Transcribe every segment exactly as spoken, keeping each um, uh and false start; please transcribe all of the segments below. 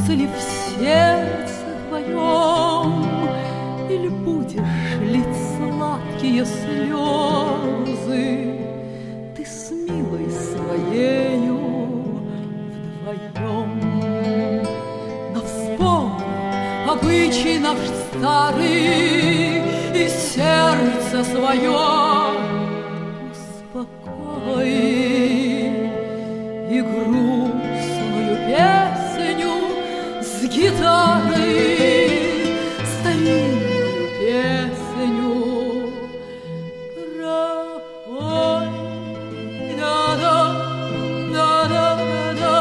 ли в сердце твоем, или будешь лить сладкие слезы ты с милой своею вдвоем. Но вспомни обычай наш старый и сердце свое успокой, и грустную песню с гитарой, старинную песню пропой. Да-да, да-да-да,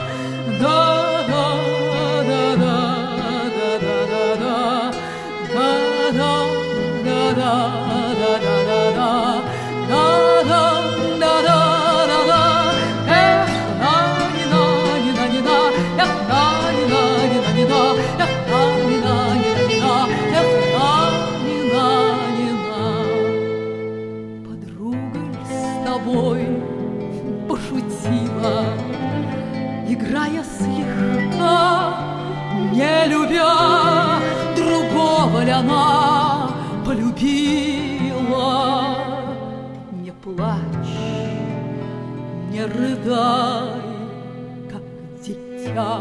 да-да-да-да, да-да-да-да, да-да-да-да-да-да-да. Пошутила, играя слегка, не любя, другого ли она полюбила. Не плачь, не рыдай, как дитя,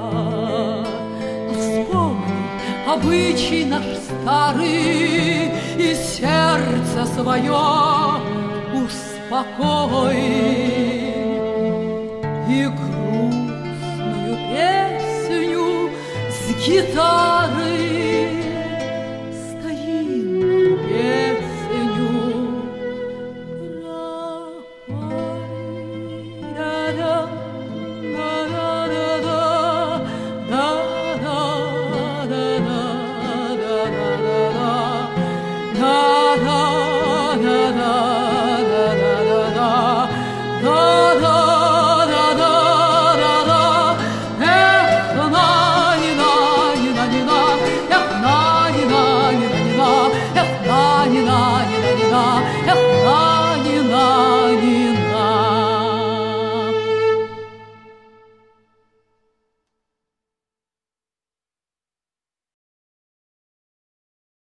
вспомни обычай наш старый и сердце свое успокой, и грустную песню с гитарой